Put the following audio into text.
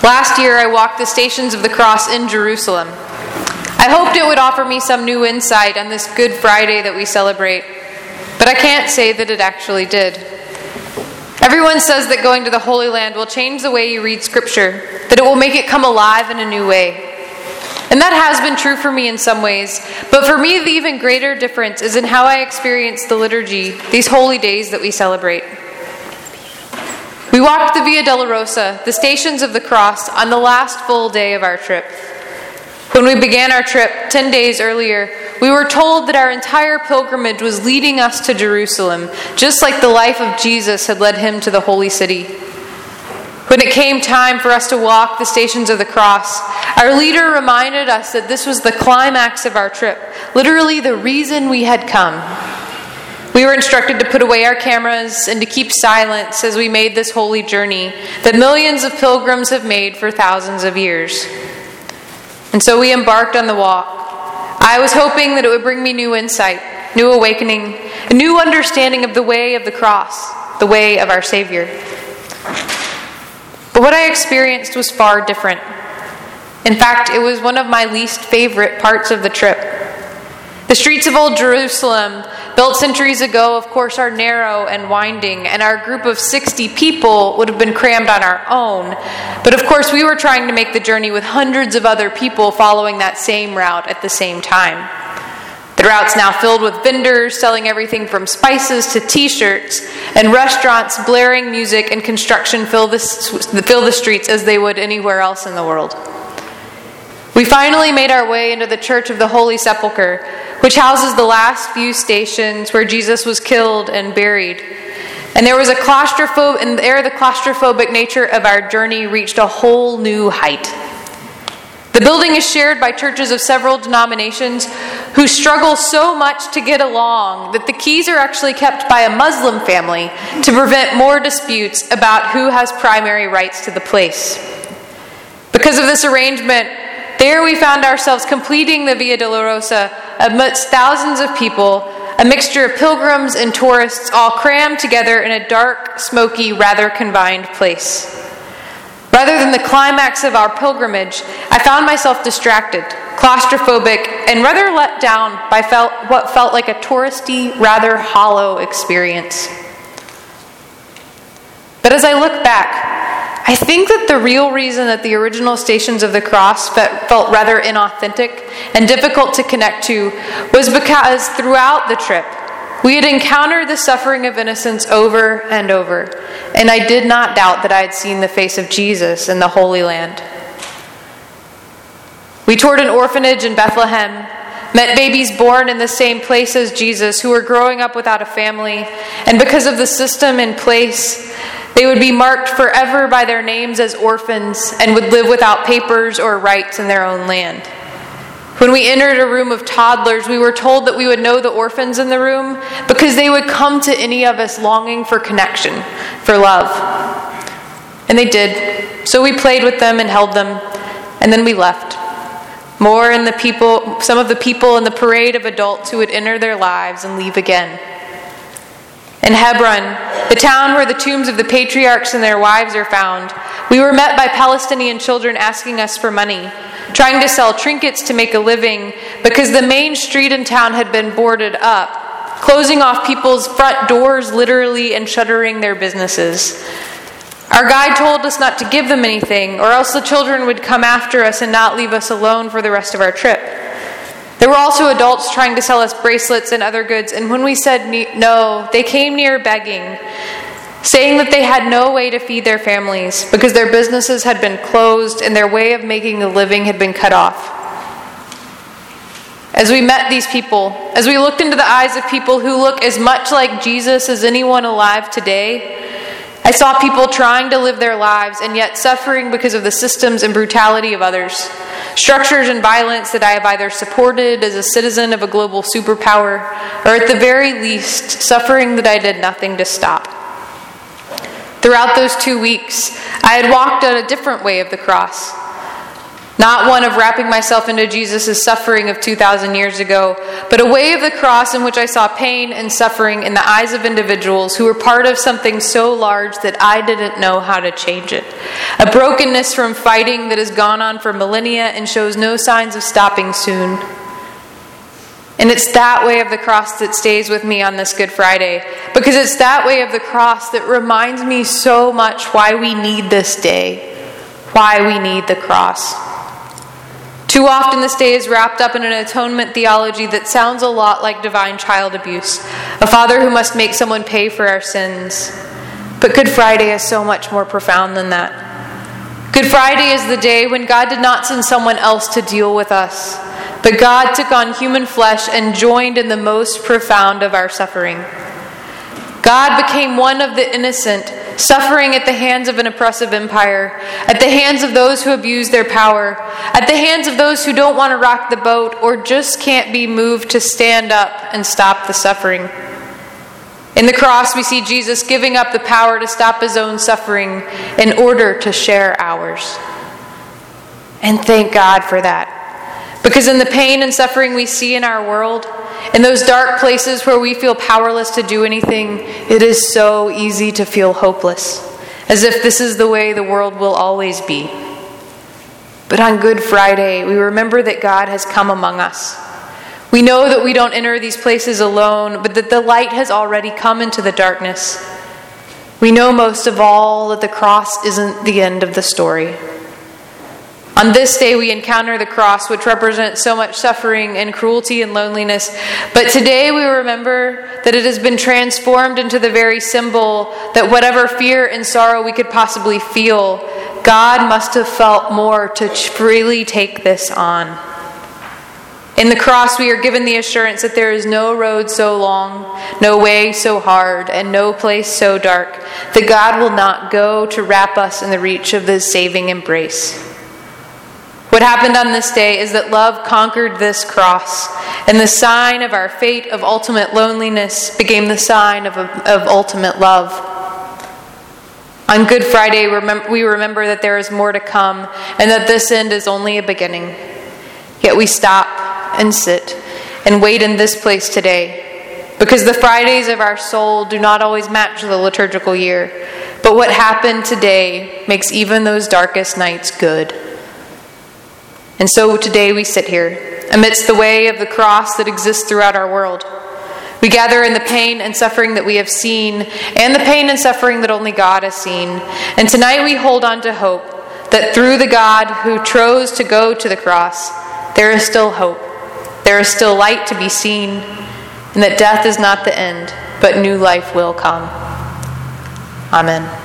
Last year, I walked the Stations of the Cross in Jerusalem. I hoped it would offer me some new insight on this Good Friday that we celebrate, but I can't say that it actually did. Everyone says that going to the Holy Land will change the way you read Scripture, that it will make it come alive in a new way. And that has been true for me in some ways, but for me the even greater difference is in how I experience the liturgy, these holy days that we celebrate. We walked the Via Dolorosa, the Stations of the Cross, on the last full day of our trip. When we began our trip 10 days earlier, we were told that our entire pilgrimage was leading us to Jerusalem, just like the life of Jesus had led him to the Holy City. When it came time for us to walk the Stations of the Cross, our leader reminded us that this was the climax of our trip, literally the reason we had come. We were instructed to put away our cameras and to keep silence as we made this holy journey that millions of pilgrims have made for thousands of years. And so we embarked on the walk. I was hoping that it would bring me new insight, new awakening, a new understanding of the way of the cross, the way of our Savior. But what I experienced was far different. In fact, it was one of my least favorite parts of the trip. The streets of Old Jerusalem, built centuries ago, of course, are narrow and winding, and our group of 60 people would have been crammed on our own. But of course, we were trying to make the journey with hundreds of other people following that same route at the same time. The route's now filled with vendors selling everything from spices to t-shirts, and restaurants blaring music and construction fill the streets as they would anywhere else in the world. We finally made our way into the Church of the Holy Sepulchre, which houses the last few stations where Jesus was killed and buried. And there was the claustrophobic nature of our journey reached a whole new height. The building is shared by churches of several denominations who struggle so much to get along that the keys are actually kept by a Muslim family to prevent more disputes about who has primary rights to the place. Because of this arrangement, there we found ourselves completing the Via Dolorosa amidst thousands of people, a mixture of pilgrims and tourists all crammed together in a dark, smoky, rather confined place. Rather than the climax of our pilgrimage, I found myself distracted, claustrophobic, and rather let down by what felt like a touristy, rather hollow experience. But as I look back, I think that the real reason that the original Stations of the Cross felt rather inauthentic and difficult to connect to was because throughout the trip, we had encountered the suffering of innocents over and over, and I did not doubt that I had seen the face of Jesus in the Holy Land. We toured an orphanage in Bethlehem, met babies born in the same place as Jesus who were growing up without a family, and because of the system in place, they would be marked forever by their names as orphans and would live without papers or rights in their own land. When we entered a room of toddlers, we were told that we would know the orphans in the room because they would come to any of us longing for connection, for love. And they did. So we played with them and held them, and then we left. Some of the people in the parade of adults who would enter their lives and leave again. In Hebron, the town where the tombs of the patriarchs and their wives are found, we were met by Palestinian children asking us for money, trying to sell trinkets to make a living because the main street in town had been boarded up, closing off people's front doors literally and shuttering their businesses. Our guide told us not to give them anything, or else the children would come after us and not leave us alone for the rest of our trip. There were also adults trying to sell us bracelets and other goods, and when we said no, they came near begging, saying that they had no way to feed their families because their businesses had been closed and their way of making a living had been cut off. As we met these people, as we looked into the eyes of people who look as much like Jesus as anyone alive today, I saw people trying to live their lives and yet suffering because of the systems and brutality of others, structures and violence that I have either supported as a citizen of a global superpower, or at the very least, suffering that I did nothing to stop. Throughout those 2 weeks, I had walked on a different way of the cross. Not one of wrapping myself into Jesus' suffering of 2,000 years ago, but a way of the cross in which I saw pain and suffering in the eyes of individuals who were part of something so large that I didn't know how to change it. A brokenness from fighting that has gone on for millennia and shows no signs of stopping soon. And it's that way of the cross that stays with me on this Good Friday, because it's that way of the cross that reminds me so much why we need this day, why we need the cross. Too often this day is wrapped up in an atonement theology that sounds a lot like divine child abuse, a father who must make someone pay for our sins. But Good Friday is so much more profound than that. Good Friday is the day when God did not send someone else to deal with us, but God took on human flesh and joined in the most profound of our suffering. God became one of the innocent, suffering at the hands of an oppressive empire, at the hands of those who abuse their power, at the hands of those who don't want to rock the boat or just can't be moved to stand up and stop the suffering. In the cross, we see Jesus giving up the power to stop his own suffering in order to share ours. And thank God for that. Because in the pain and suffering we see in our world, in those dark places where we feel powerless to do anything, it is so easy to feel hopeless, as if this is the way the world will always be. But on Good Friday, we remember that God has come among us. We know that we don't enter these places alone, but that the light has already come into the darkness. We know most of all that the cross isn't the end of the story. On this day, we encounter the cross, which represents so much suffering and cruelty and loneliness. But today, we remember that it has been transformed into the very symbol that whatever fear and sorrow we could possibly feel, God must have felt more to freely take this on. In the cross, we are given the assurance that there is no road so long, no way so hard, and no place so dark that God will not go to wrap us in the reach of his saving embrace. What happened on this day is that love conquered this cross, and the sign of our fate of ultimate loneliness became the sign of ultimate love. On Good Friday, we remember that there is more to come, and that this end is only a beginning. Yet we stop and sit and wait in this place today, because the Fridays of our soul do not always match the liturgical year. But what happened today makes even those darkest nights good. And so today we sit here, amidst the way of the cross that exists throughout our world. We gather in the pain and suffering that we have seen, and the pain and suffering that only God has seen. And tonight we hold on to hope that through the God who chose to go to the cross, there is still hope. There is still light to be seen, and that death is not the end, but new life will come. Amen.